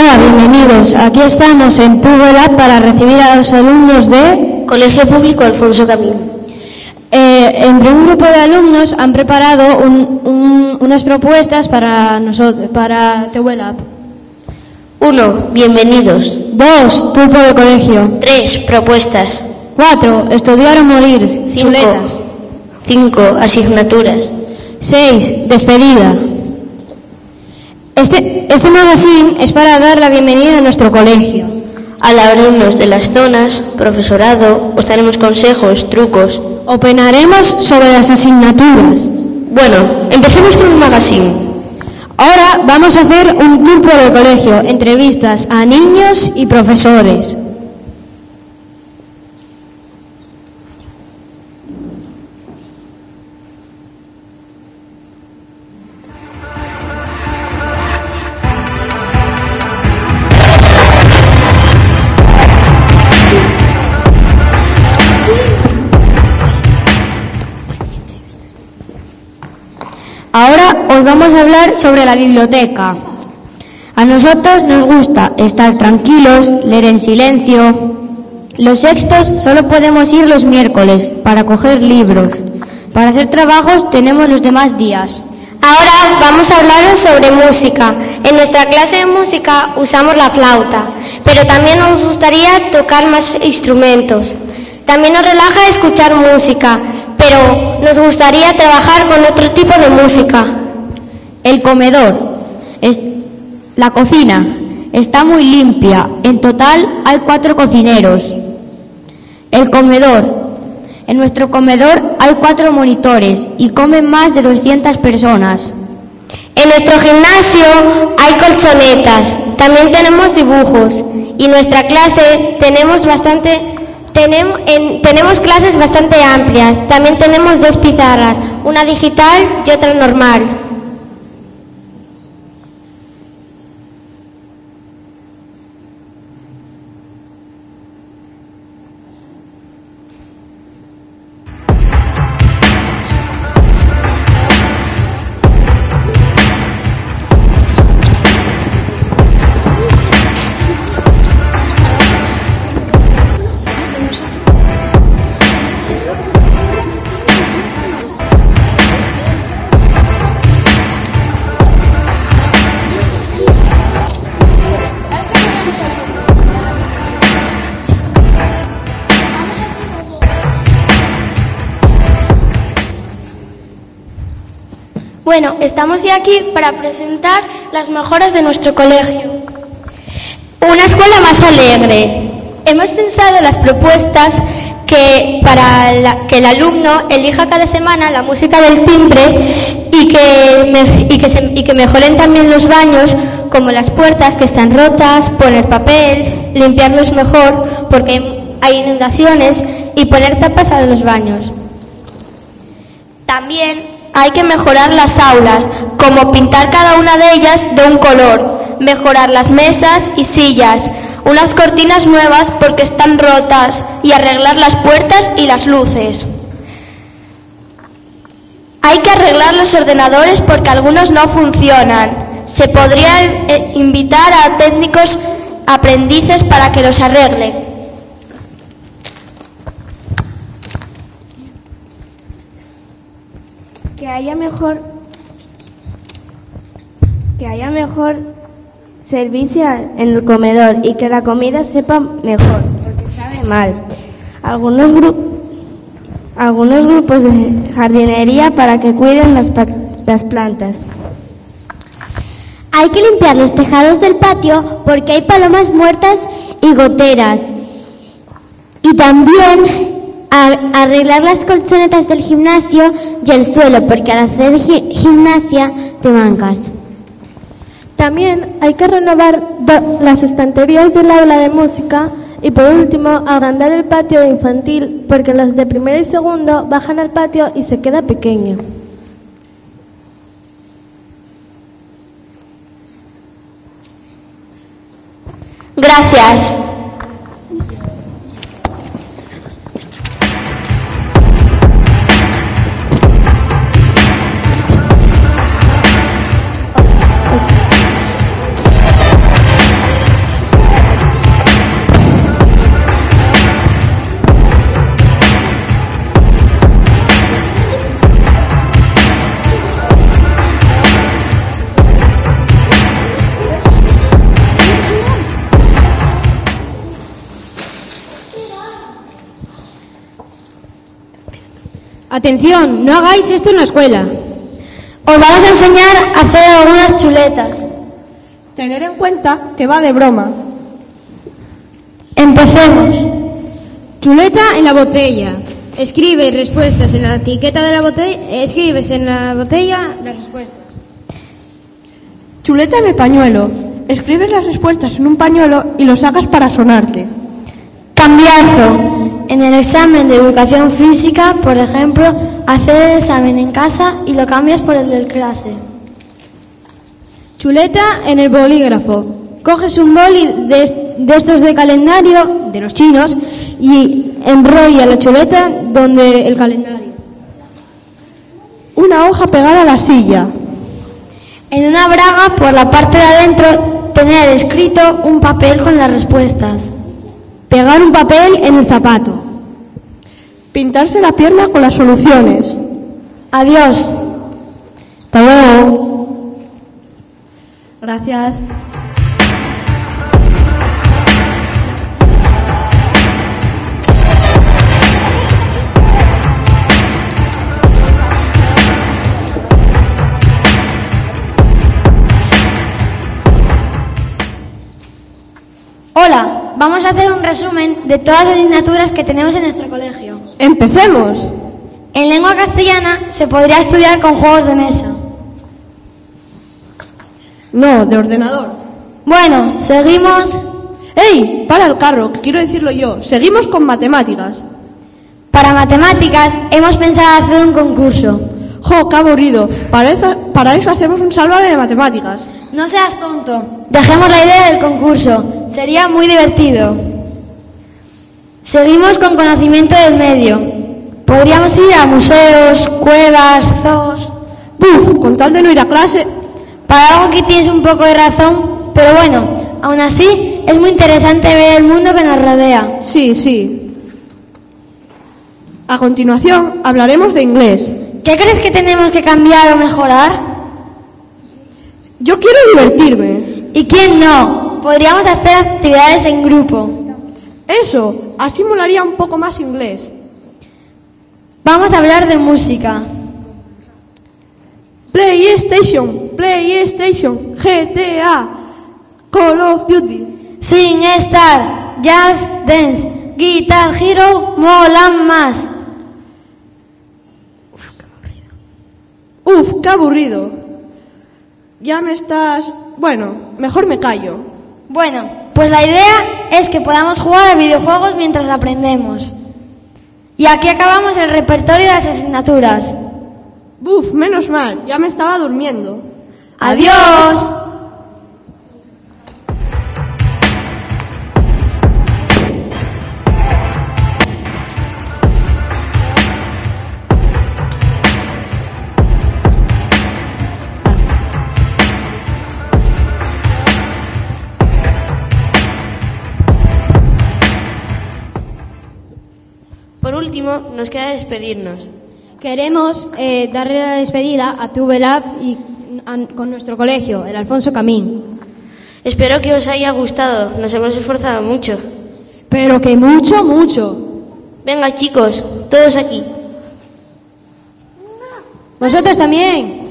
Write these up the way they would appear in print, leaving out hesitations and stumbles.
Hola, bienvenidos. Aquí estamos en Tubelat para recibir a los alumnos de Colegio Público Alfonso Camín. Entre un grupo de alumnos han preparado unas propuestas para nosotros, para Tubelat. 1. Bienvenidos. 2. Turpo de colegio. 3. Propuestas. 4. Estudiar o morir. 5. Chuletas. 5. Asignaturas. 6. Despedida. Este magazine es para dar la bienvenida a nuestro colegio. Al alumnos de las zonas, profesorado, os daremos consejos, trucos. Opinaremos sobre las asignaturas. Bueno, empecemos con un magazine. Ahora vamos a hacer un tour por el colegio, entrevistas a niños y profesores. Ahora os vamos a hablar sobre la biblioteca. A nosotros nos gusta estar tranquilos, leer en silencio. Los sextos solo podemos ir los miércoles para coger libros. Para hacer trabajos tenemos los demás días. Ahora vamos a hablaros sobre música. En nuestra clase de música usamos la flauta, pero también nos gustaría tocar más instrumentos. También nos relaja escuchar música, pero nos gustaría trabajar con otro tipo de música. El comedor, la cocina, está muy limpia. En total hay 4 cocineros. El comedor. En nuestro comedor hay 4 monitores y comen más de 200 personas. En nuestro gimnasio hay colchonetas, también tenemos dibujos y en nuestra clase tenemos clases bastante amplias. También tenemos 2 pizarras, una digital y otra normal. Bueno, estamos ya aquí para presentar las mejoras de nuestro colegio. Una escuela más alegre. Hemos pensado las propuestas para que el alumno elija cada semana la música del timbre y que mejoren también los baños, como las puertas que están rotas, poner papel, limpiarlos mejor porque hay inundaciones y poner tapas a los baños. También hay que mejorar las aulas, como pintar cada una de ellas de un color, mejorar las mesas y sillas, unas cortinas nuevas porque están rotas y arreglar las puertas y las luces. Hay que arreglar los ordenadores porque algunos no funcionan. Se podría invitar a técnicos aprendices para que los arreglen. Que haya mejor servicio en el comedor y que la comida sepa mejor, porque sabe mal. Algunos grupos de jardinería para que cuiden las plantas. Hay que limpiar los tejados del patio porque hay palomas muertas y goteras. Y también arreglar las colchonetas del gimnasio y el suelo, porque al hacer gimnasia te mancas. También hay que renovar las estanterías del aula de música y por último agrandar el patio de infantil, porque los de primero y segundo bajan al patio y se queda pequeño. Gracias. Atención, no hagáis esto en la escuela. Os vamos a enseñar a hacer algunas chuletas. Tener en cuenta que va de broma. Empecemos. Chuleta en la botella. Escribe respuestas en la etiqueta de la botella. Escribes en la botella las respuestas. Chuleta en el pañuelo. Escribes las respuestas en un pañuelo y lo sacas para sonarte. Cambiazo. En el examen de educación física, por ejemplo, hacer el examen en casa y lo cambias por el del clase. Chuleta en el bolígrafo. Coges un boli de estos de calendario, de los chinos, y enrolla la chuleta donde el calendario. Una hoja pegada a la silla. En una braga, por la parte de adentro, tener escrito un papel con las respuestas. Pegar un papel en el zapato. Pintarse la pierna con las soluciones. Adiós. Hasta luego. Gracias. Hola, vamos a hacer un resumen de todas las asignaturas que tenemos en nuestro colegio. ¡Empecemos! En lengua castellana se podría estudiar con juegos de mesa. No, de ordenador. Bueno, seguimos. ¡Ey! Para el carro, que quiero decirlo yo. Seguimos con matemáticas. Para matemáticas hemos pensado hacer un concurso. ¡Jo, qué aburrido! Para eso hacemos un Sálvame de matemáticas. No seas tonto. Dejemos la idea del concurso. Sería muy divertido. Seguimos con conocimiento del medio. Podríamos ir a museos, cuevas, zoos. ¡Buf! Con tal de no ir a clase. Para algo que tienes un poco de razón, pero bueno, aún así es muy interesante ver el mundo que nos rodea. Sí, sí. A continuación hablaremos de inglés. ¿Qué crees que tenemos que cambiar o mejorar? Yo quiero divertirme. ¿Y quién no? Podríamos hacer actividades en grupo. Eso, así molaría un poco más inglés. Vamos a hablar de música. PlayStation, GTA, Call of Duty. Sing Star, Just Dance, Guitar Hero, molan más. Uf, qué aburrido. Ya me estás... Bueno, mejor me callo. Bueno, pues la idea es que podamos jugar a videojuegos mientras aprendemos. Y aquí acabamos el repertorio de las asignaturas. Buf, menos mal, ya me estaba durmiendo. ¡Adiós! Por último, nos queda despedirnos. Queremos darle la despedida a Tubelab y con nuestro colegio, el Alfonso Camín. Espero que os haya gustado, nos hemos esforzado mucho. Pero que mucho, mucho. Venga, chicos, todos aquí. Vosotros también.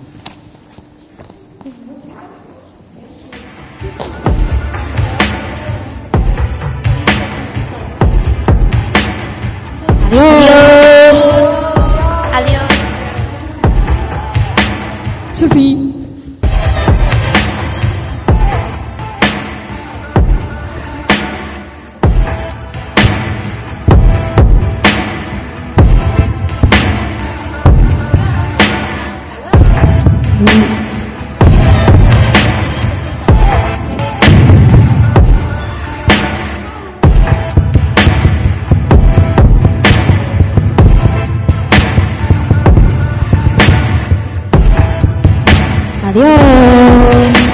Adiós. Adiós. Sophie. Adiós.